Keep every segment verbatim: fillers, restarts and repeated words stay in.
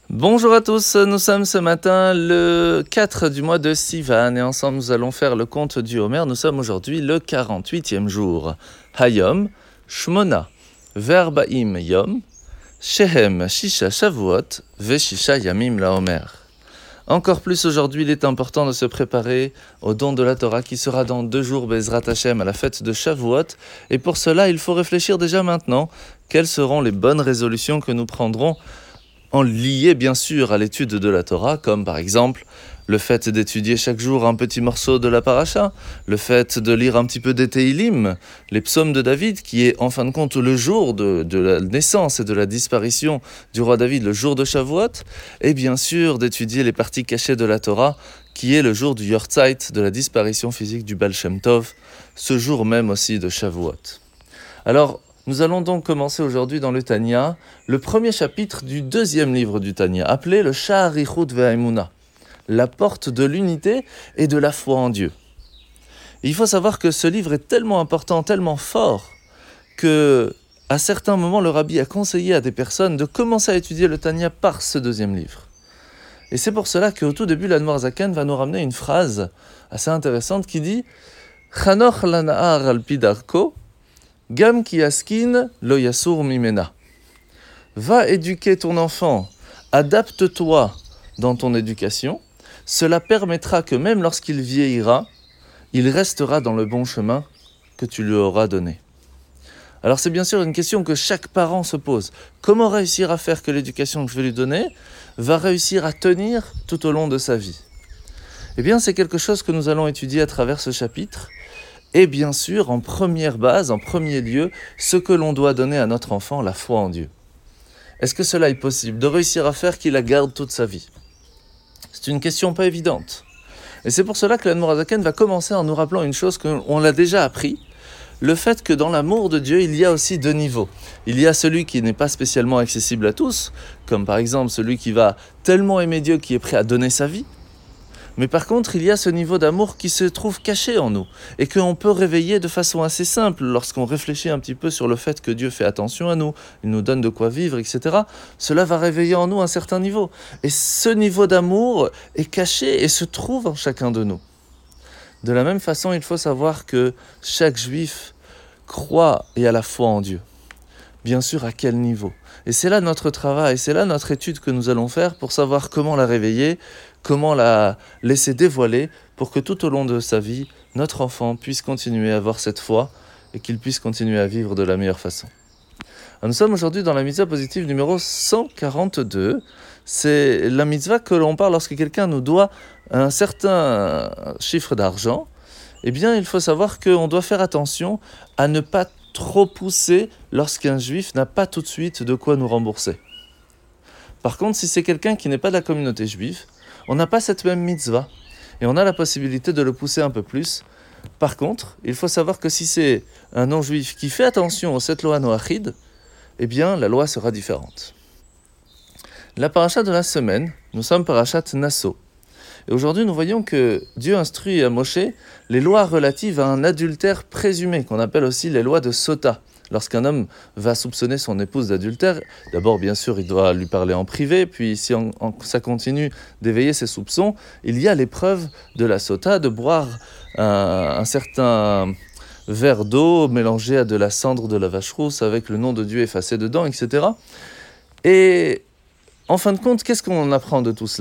Bonjour à tous, nous sommes ce matin le quatre du mois de Sivan et ensemble nous allons faire le compte du Homer. Nous sommes aujourd'hui le quarante-huitième jour. Hayom, Shmona, Verbaim Yom, Shehem Shisha Shavuot, Veshisha Yamim la Homer. Encore plus aujourd'hui, il est important de se préparer au don de la Torah qui sera dans deux jours, Bezrat Hashem, à la fête de Shavuot. Et pour cela, il faut réfléchir déjà maintenant quelles seront les bonnes résolutions que nous prendrons en lié bien sûr à l'étude de la Torah, comme par exemple le fait d'étudier chaque jour un petit morceau de la paracha, le fait de lire un petit peu des Teilim, les psaumes de David, qui est en fin de compte le jour de, de la naissance et de la disparition du roi David, le jour de Shavuot, et bien sûr d'étudier les parties cachées de la Torah, qui est le jour du Yortzeit, de la disparition physique du Baal Shem Tov, ce jour même aussi de Shavuot. Alors, nous allons donc commencer aujourd'hui dans le Tanya, le premier chapitre du deuxième livre du Tanya, appelé le Sha'ar Yichud ve'Emunah, la porte de l'unité et de la foi en Dieu. Et il faut savoir que ce livre est tellement important, tellement fort, que à certains moments, le Rabbi a conseillé à des personnes de commencer à étudier le Tanya par ce deuxième livre. Et c'est pour cela qu'au tout début, l'Admor Zaken va nous ramener une phrase assez intéressante qui dit « Chanoch lana'ar al pi darko » Gam ki askin lo yasur mimena. Va éduquer ton enfant, adapte-toi dans ton éducation, cela permettra que même lorsqu'il vieillira, il restera dans le bon chemin que tu lui auras donné. Alors c'est bien sûr une question que chaque parent se pose. Comment réussir à faire que l'éducation que je vais lui donner va réussir à tenir tout au long de sa vie? Eh bien c'est quelque chose que nous allons étudier à travers ce chapitre. Et bien sûr, en première base, en premier lieu, ce que l'on doit donner à notre enfant, la foi en Dieu. Est-ce que cela est possible de réussir à faire qu'il la garde toute sa vie? C'est une question pas évidente. Et c'est pour cela que l'Admor Zaken va commencer en nous rappelant une chose qu'on l'a déjà appris, le fait que dans l'amour de Dieu, il y a aussi deux niveaux. Il y a celui qui n'est pas spécialement accessible à tous, comme par exemple celui qui va tellement aimer Dieu qui est prêt à donner sa vie. Mais par contre, il y a ce niveau d'amour qui se trouve caché en nous et qu'on peut réveiller de façon assez simple lorsqu'on réfléchit un petit peu sur le fait que Dieu fait attention à nous, il nous donne de quoi vivre, et cetera. Cela va réveiller en nous un certain niveau. Et ce niveau d'amour est caché et se trouve en chacun de nous. De la même façon, il faut savoir que chaque juif croit et a la foi en Dieu. Bien sûr, à quel niveau? Et c'est là notre travail, c'est là notre étude que nous allons faire pour savoir comment la réveiller, comment la laisser dévoiler pour que tout au long de sa vie, notre enfant puisse continuer à avoir cette foi et qu'il puisse continuer à vivre de la meilleure façon. Alors nous sommes aujourd'hui dans la mitzvah positive numéro cent quarante-deux. C'est la mitzvah que l'on parle lorsque quelqu'un nous doit un certain chiffre d'argent. Eh bien, il faut savoir qu'on doit faire attention à ne pas trop pousser lorsqu'un juif n'a pas tout de suite de quoi nous rembourser. Par contre, si c'est quelqu'un qui n'est pas de la communauté juive, on n'a pas cette même mitzvah et on a la possibilité de le pousser un peu plus. Par contre, il faut savoir que si c'est un non-juif qui fait attention au sept loa noachid, eh bien, la loi sera différente. La paracha de la semaine, nous sommes parachat Nasso. Et aujourd'hui, nous voyons que Dieu instruit à Moshe les lois relatives à un adultère présumé, qu'on appelle aussi les lois de Sota. Lorsqu'un homme va soupçonner son épouse d'adultère, d'abord, bien sûr, il doit lui parler en privé, puis si on, on, ça continue d'éveiller ses soupçons, il y a l'épreuve de la Sota, de boire un, un certain verre d'eau mélangé à de la cendre de la vache rousse avec le nom de Dieu effacé dedans, et cetera. Et en fin de compte, qu'est-ce qu'on apprend de tout cela ?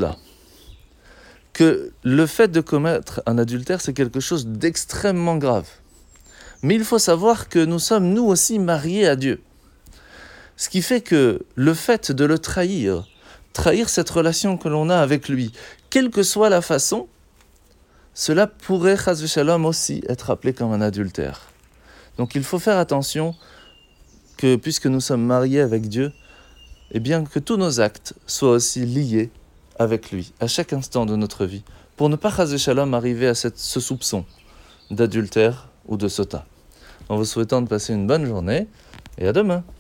Que le fait de commettre un adultère, c'est quelque chose d'extrêmement grave. Mais il faut savoir que nous sommes nous aussi mariés à Dieu. Ce qui fait que le fait de le trahir, trahir cette relation que l'on a avec lui, quelle que soit la façon, cela pourrait, chas v'shalom, aussi être appelé comme un adultère. Donc il faut faire attention que, puisque nous sommes mariés avec Dieu, eh bien que tous nos actes soient aussi liés avec lui, à chaque instant de notre vie, pour ne pas, chas v'shalom, arriver à cette, ce soupçon d'adultère ou de sota. En vous souhaitant de passer une bonne journée, et à demain.